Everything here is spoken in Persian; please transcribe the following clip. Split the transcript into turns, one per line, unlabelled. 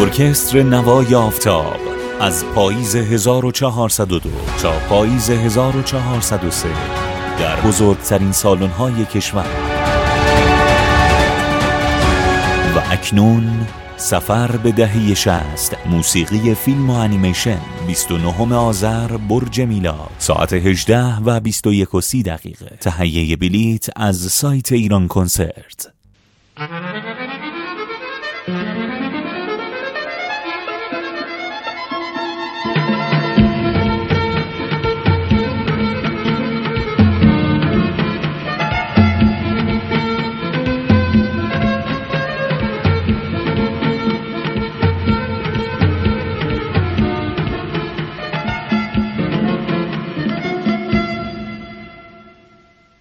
ارکستر نوای آفتاب از پاییز 1402 تا پاییز 1403 در بزرگترین سالن‌های کشور و اکنون سفر به دهه 60. موسیقی فیلم و انیمیشن 29 آذر برج میلاد ساعت 18 و 21:30. تهیه بلیت از سایت ایران کنسرت.